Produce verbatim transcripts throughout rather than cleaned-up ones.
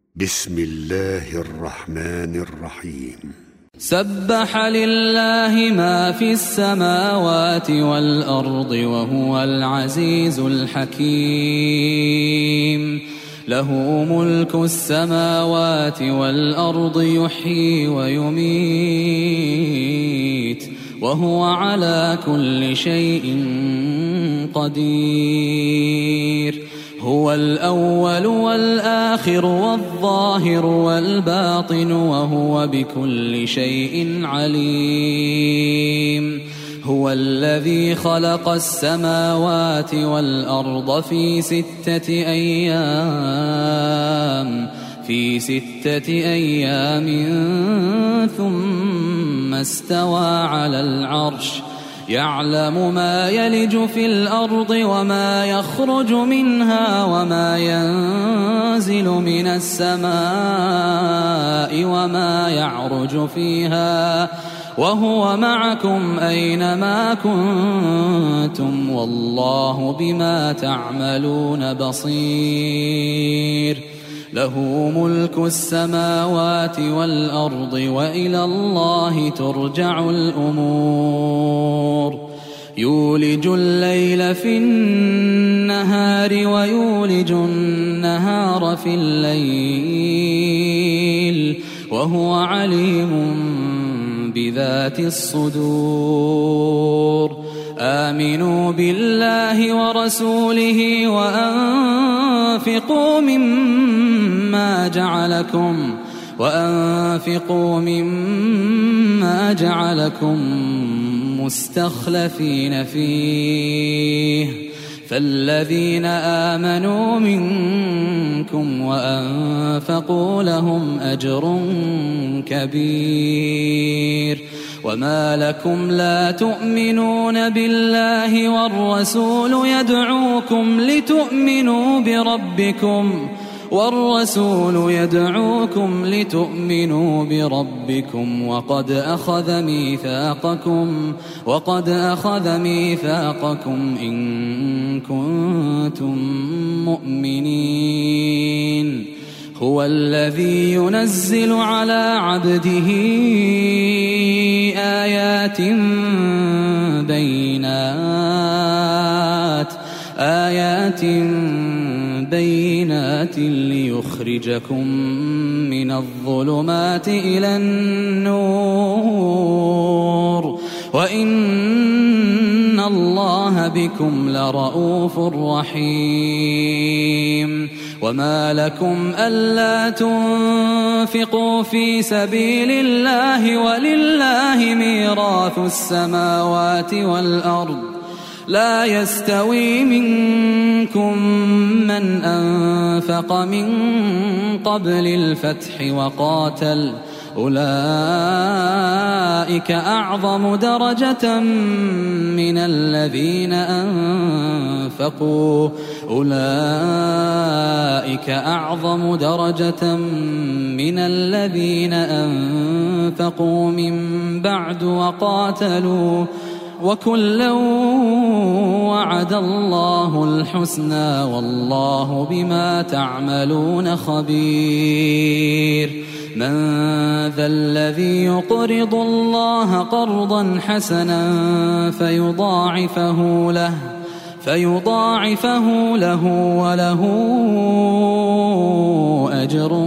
بسم الله الرحمن الرحيم. سبح لله ما في السماوات والأرض وهو العزيز الحكيم. له ملك السماوات والأرض يحيي ويميت وهو على كل شيء قدير. هو الأول والآخر والظاهر والباطن وهو بكل شيء عليم. هو الذي خلق السماوات والأرض في ستة أيام في ستة أيام ثم استوى على العرش يعلم ما يلج في الأرض وما يخرج منها وما ينزل من السماء وما يعرج فيها وهو معكم أينما كنتم والله بما تعملون بصير. له ملك السماوات والأرض وإلى الله ترجع الأمور. يولج الليل في النهار ويولج النهار في الليل وهو عليم بذات الصدور. آمنوا بالله ورسوله وأنفقوا مما جعلكم وأنفقوا مما جعلكم مستخلفين فيه فالذين آمنوا منكم وأنفقوا لهم أجر كبير. وما لكم لا تؤمنون بالله والرسول يدعوكم لتؤمنوا بربكم والرسول يدعوكم لتؤمنوا بربكم وقد أخذ ميثاقكم وقد أخذ ميثاقكم إن كنتم مؤمنين. هو الذي ينزل على عبده آيات بينات آيات بينات ليخرجكم من الظلمات إلى النور وإن الله بكم لرؤوف رحيم. وما لكم ألا تنفقوا في سبيل الله ولله ميراث السماوات والأرض لا يستوي منكم من أنفق من قبل الفتح وقاتل أولئك أعظم درجة من الذين أنفقوا أولئك أعظم درجة من الذين أنفقوا من بعد وقاتلوا وكلا وعد الله الحسنى والله بما تعملون خبير. من ذا الذي يقرض الله قرضا حسنا فيضاعفه له فيضاعفه له وله أجر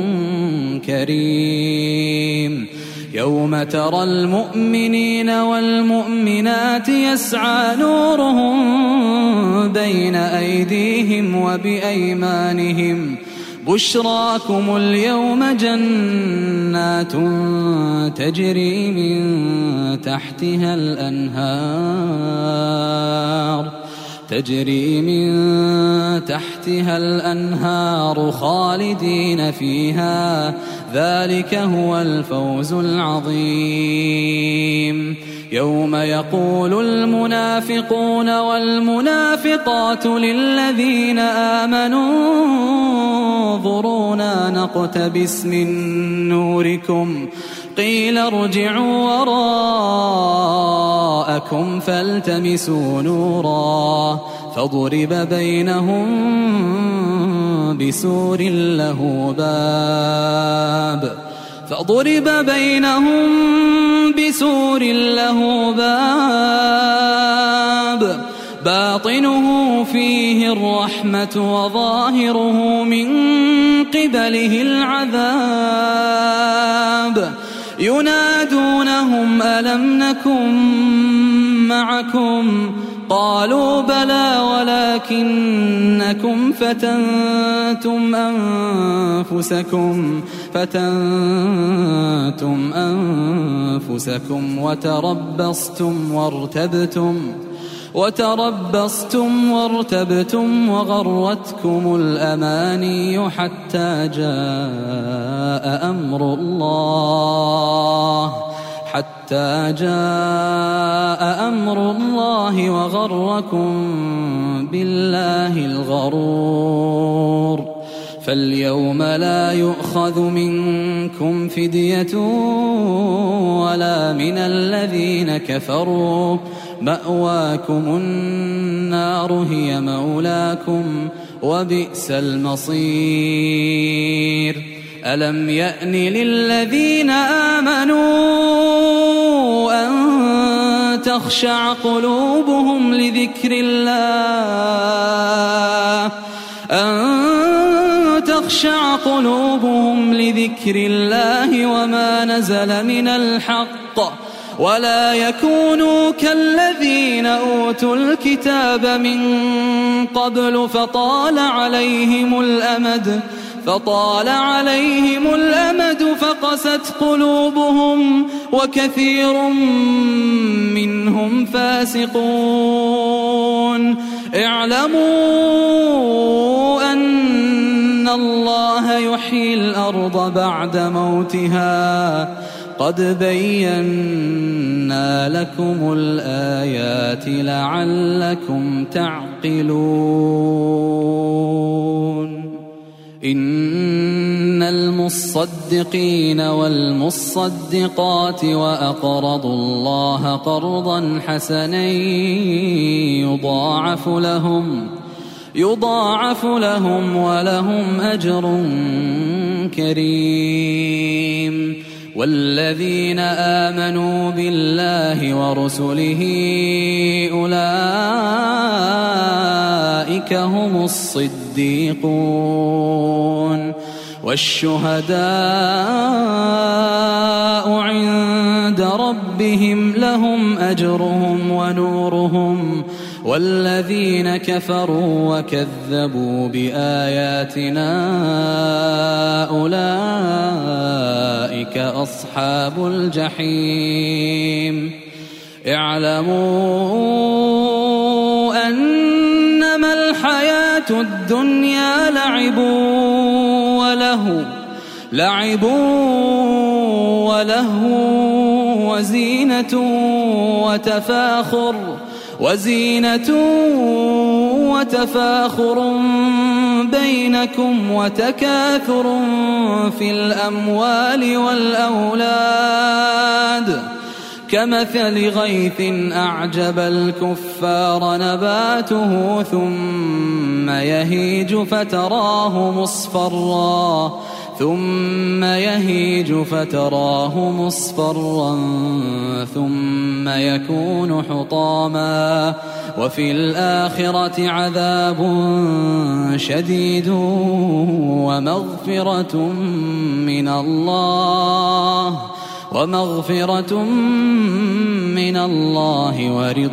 كريم. يوم ترى المؤمنين والمؤمنات يسعى نورهم بين أيديهم وبأيمانهم بشراكم اليوم جنات تجري من تحتها الأنهار تجري من تحتها الأنهار خالدين فيها ذلك هو الفوز العظيم. يوم يقول المنافقون والمنافقات للذين آمنوا انظرونا نقتبس من نوركم قيل ارجعوا وراءكم فالتمسوا نورا فضرب بينهم بسور له باب فضرب بينهم بسور له باب باطنه فيه الرحمة وظاهره من قبله العذاب ينادونهم ألم نكن معكم قالوا بلى ولكنكم فتنتم أنفسكم فتنتم أنفسكم وتربصتم وارتبتم وتربصتم وارتبتم وغرتكم الأماني حتى جاء أمر الله حتى جاء أمر الله وغركم بالله الغرور فاليوم لا يؤخذ منكم فدية ولا من الذين كفروا مأواكم النار هي مولاكم وبئس المصير ألم يأن للذين آمنوا أن تخشع قلوبهم لذكر الله أن تخشع قلوبهم لذكر الله وما نزل من الحق ولا يكونوا كالذين أوتوا الكتاب من قبل فطال عليهم الأمد فطال عليهم الأمد فقست قلوبهم وكثير منهم فاسقون اعلموا أن الله يحيي الأرض بعد موتها قد بينا لكم الآيات لعلكم تعقلون إن المصدقين والمصدقات وأقرضوا الله قرضا حسنا يضاعف لهم يضاعف لهم ولهم أجر كريم والذين آمنوا بالله ورسله أولئك هم الصديقون والشهداء عند ربهم لهم أجرهم ونورهم والذين كفروا وكذبوا بآياتنا أولئك أصحاب الجحيم اعلموا أنما الحياة الدنيا لعب وله لعب ولهو وزينة وتفاخر وزينة وتفاخر بينكم وتكاثر في الأموال والأولاد كمثل غيث أعجب الكفار نباته ثم يهيج فتراه مصفرا ثم يهيج فتراه مصفرا ثم يكون حطاما وفي الآخرة عذاب شديد ومغفرة من الله ومغفرة من الله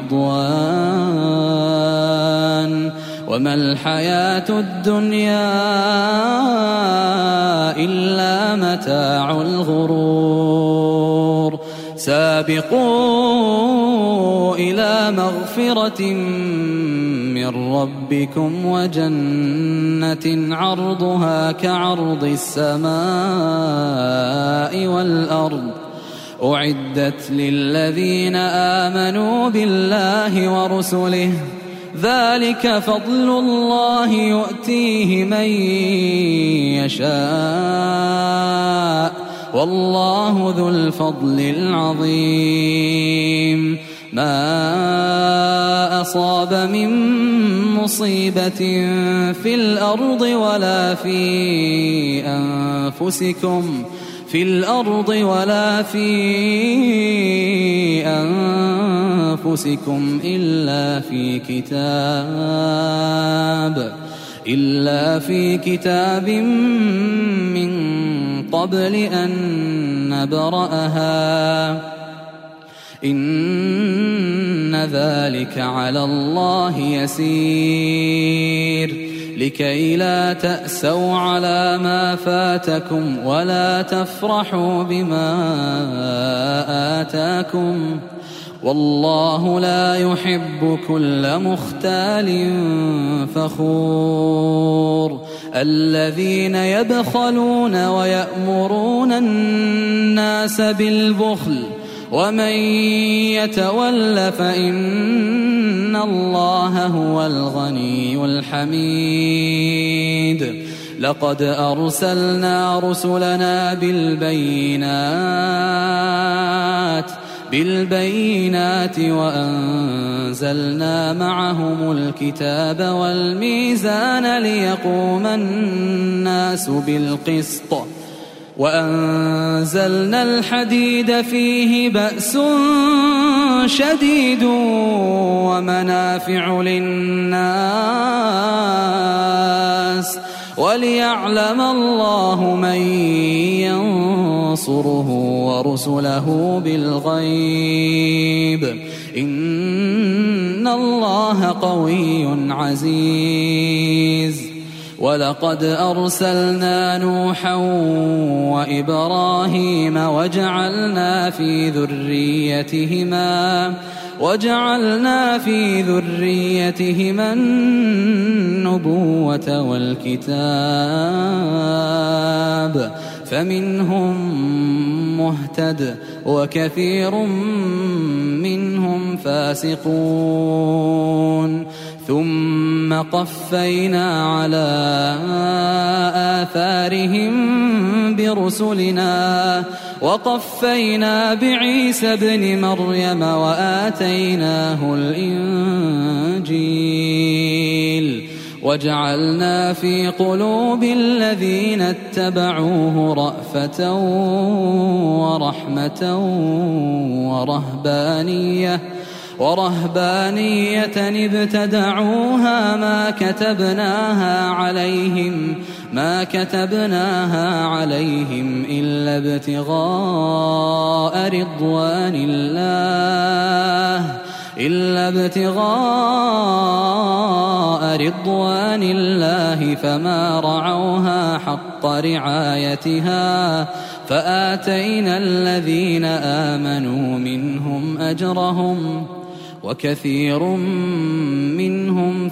ورضوان وما الحياة الدنيا إلا متاع الغرور سابقوا إلى مغفرة من ربكم وجنة عرضها كعرض السماء والأرض أعدت للذين آمنوا بالله ورسله ذلك فضل الله يؤتيه من يشاء والله ذو الفضل العظيم ما أصاب من مصيبة في الأرض ولا في أنفسكم في الأرض ولا في أنفسكم إلا في كتاب إلا في كتاب من قبل أن نبرأها إن ذلك على الله يسير لكي لا تأسوا على ما فاتكم ولا تفرحوا بما آتاكم والله لا يحب كل مختال فخور الذين يبخلون ويأمرون الناس بالبخل ومن يتول فإن الله هو الغني الحميد لقد أرسلنا رسلنا بالبينات بالبينات وأنزلنا معهم الكتاب والميزان ليقوم الناس بالقسط وأنزلنا الحديد فيه بأس شديد ومنافع للناس وليعلم الله من ينصره ورسله بالغيب إن الله قوي عزيز ولقد أرسلنا نوحا وإبراهيم وجعلنا في ذريتهما وجعلنا في ذريتهما النبوة والكتاب فمنهم مهتد وكثير منهم فاسقون ثم قفينا على آثارهم برسلنا وقفينا بعيسى ابن مريم وآتيناه الإنجيل وجعلنا في قلوب الذين اتبعوه رأفة ورحمة ورهبانية ورهبانية ابتدعوها ما كتبناها عليهم ما كتبناها عليهم إلا ابتغاء رضوان الله إلا ابتغاء رضوان الله فما رعوها حق رعايتها فآتينا الذين آمنوا منهم أجرهم وكثير منهم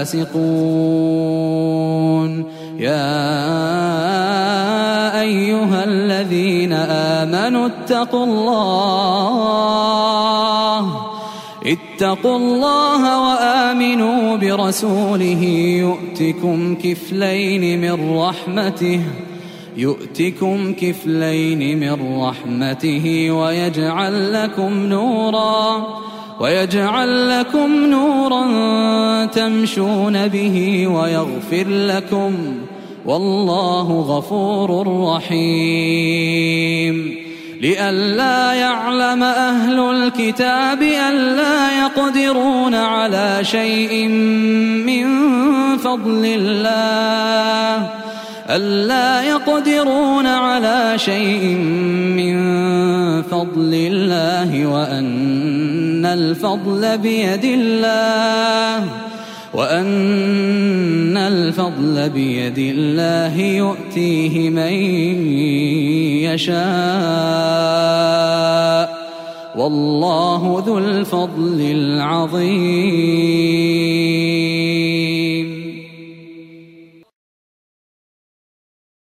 فاسقون يا أيها الذين آمنوا اتقوا الله اتقوا الله وآمنوا برسوله يؤتكم كفلين من رحمته يؤتكم كفلين من رحمته ويجعل لكم نورا ويجعل لكم نورا تمشون به ويغفر لكم والله غفور رحيم لئلا يعلم أهل الكتاب ألا يقدرون على شيء من فضل الله ألا يقدرون على شيء من فضل الله وأن الفضل بيد الله وأن الفضل بيد الله يؤتيه من يشاء والله ذو الفضل العظيم